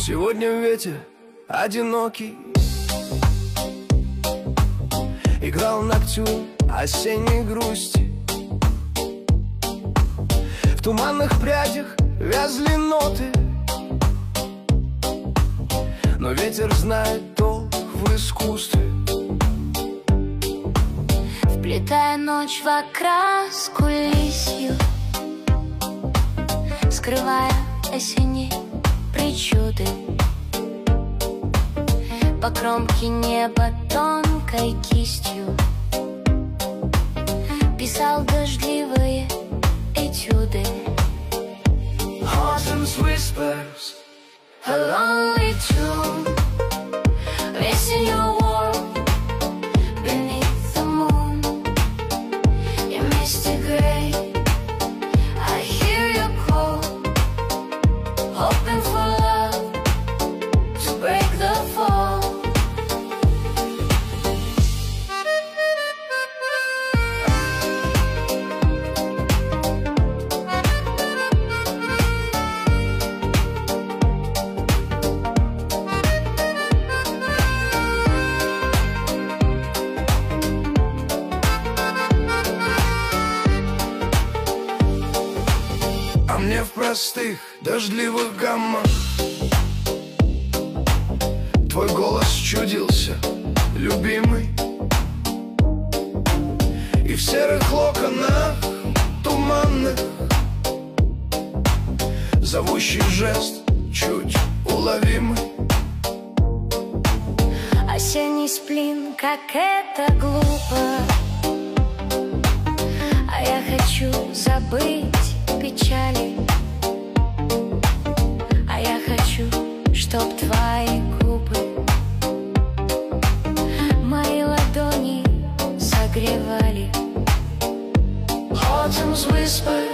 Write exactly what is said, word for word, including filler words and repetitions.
Сегодня ветер одинокий играл ноктюрн осенней грусти. В туманных прядях вязли ноты, но ветер знает толк в искусстве. Вплетая ночь в окраску лисью, скрывая осенние причуды, по кромке неба тонкой кистью писал дождливые этюды. Autumn's whispers, A lonely tune, race in your world beneath the moon. You misty gray, I hear you call, hoping for love to break the fall. а мне в простых дождливых гаммах твой голос чудился, любимый. И в серых локонах туманных зовущий жест чуть уловимый. Осенний сплин, как это глупо, а я хочу забыть печали. А я хочу, чтоб твои губы мои ладони согревали. Autumn's whisper,